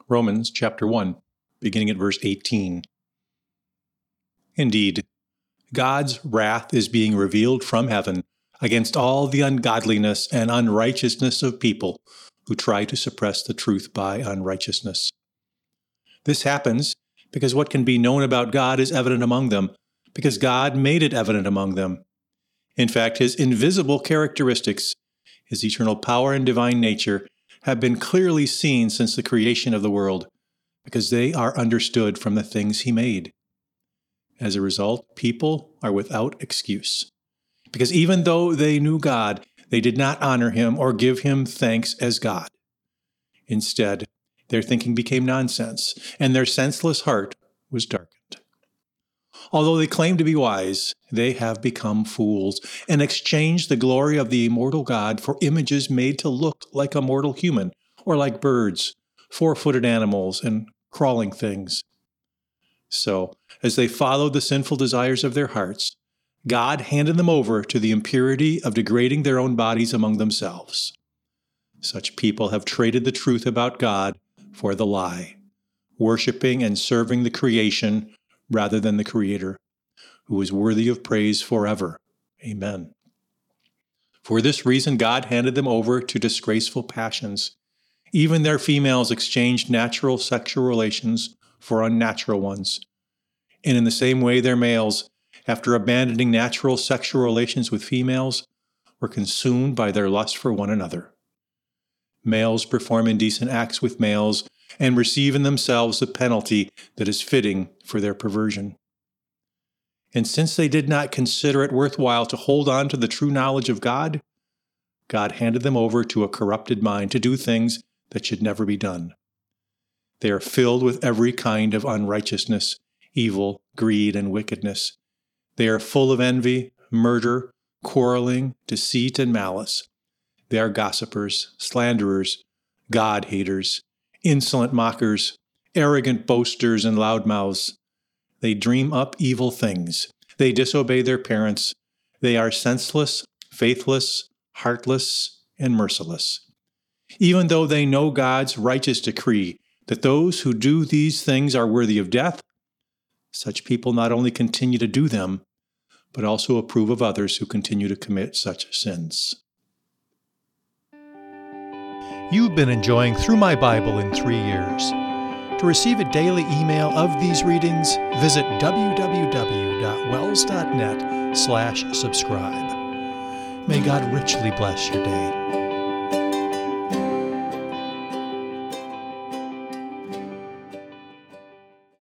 Romans chapter 1, beginning at verse 18. Indeed, God's wrath is being revealed from heaven against all the ungodliness and unrighteousness of people who try to suppress the truth by unrighteousness. This happens because what can be known about God is evident among them, because God made it evident among them. In fact, his invisible characteristics, his eternal power and divine nature, have been clearly seen since the creation of the world, because they are understood from the things he made. As a result, people are without excuse, because even though they knew God, they did not honor him or give him thanks as God. Instead, their thinking became nonsense, and their senseless heart was darkened. Although they claim to be wise, they have become fools and exchanged the glory of the immortal God for images made to look like a mortal human, or like birds, four-footed animals, and crawling things. So, as they followed the sinful desires of their hearts, God handed them over to the impurity of degrading their own bodies among themselves. Such people have traded the truth about God for the lie, worshiping and serving the creation rather than the Creator, who is worthy of praise forever. Amen. For this reason, God handed them over to disgraceful passions. Even their females exchanged natural sexual relations for unnatural ones. And in the same way, their males, after abandoning natural sexual relations with females, were consumed by their lust for one another. Males perform indecent acts with males and receive in themselves the penalty that is fitting for their perversion. And since they did not consider it worthwhile to hold on to the true knowledge of God, God handed them over to a corrupted mind to do things that should never be done. They are filled with every kind of unrighteousness, evil, greed, and wickedness. They are full of envy, murder, quarreling, deceit, and malice. They are gossipers, slanderers, God-haters, insolent mockers, arrogant boasters, and loudmouths. They dream up evil things. They disobey their parents. They are senseless, faithless, heartless, and merciless. Even though they know God's righteous decree that those who do these things are worthy of death, such people not only continue to do them, but also approve of others who continue to commit such sins. You've been enjoying Through My Bible in 3 Years. To receive a daily email of these readings, visit www.wells.net/subscribe. May God richly bless your day.